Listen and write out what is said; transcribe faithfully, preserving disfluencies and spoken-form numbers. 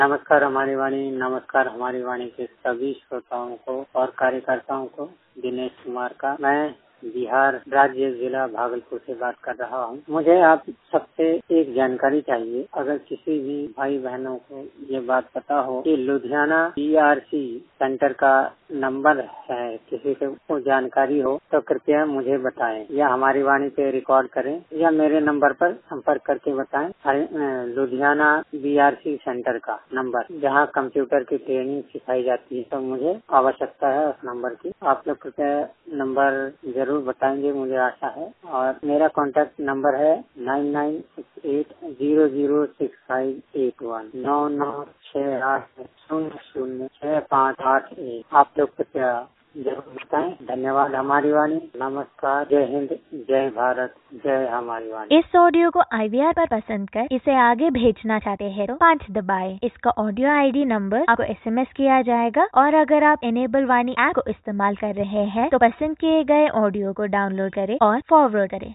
नमस्कार हमारी वाणी, नमस्कार हमारी वाणी के सभी श्रोताओं को और कार्यकर्ताओं को। दिनेश कुमार का मैं बिहार राज्य जिला भागलपुर से बात कर रहा हूँ। मुझे आप सबसे एक जानकारी चाहिए। अगर किसी भी भाई बहनों को ये बात पता हो कि लुधियाना बीआरसी सेंटर का नंबर है, किसी को जानकारी हो तो कृपया मुझे बताएं या हमारी वाणी पे रिकॉर्ड करें या मेरे नंबर पर संपर्क करके बताएं। लुधियाना बीआरसी सेंटर का नंबर, जहां कंप्यूटर की ट्रेनिंग सिखाई जाती है, तो मुझे आवश्यकता है उस नंबर की। आप लोग कृपया नंबर जरूर बताएंगे, मुझे आशा है। और मेरा कॉन्टैक्ट नंबर है nine nine six eight zero zero six five eight one नौ नौ छह आठ शून्य शून्य छह पाँच आठ एक। आप लोग कृपया जरूर बताएं। धन्यवाद हमारी वाणी। नमस्कार, जय हिंद, जय भारत, जय हमारी वाणी। इस ऑडियो को आईवीआर पर पसंद कर इसे आगे भेजना चाहते हैं तो पाँच दबाएं। इसका ऑडियो आईडी नंबर आपको एसएमएस किया जाएगा। और अगर आप इनेबल वाणी ऐप को इस्तेमाल कर रहे हैं तो पसंद किए गए ऑडियो को डाउनलोड करें और फॉरवर्ड करें।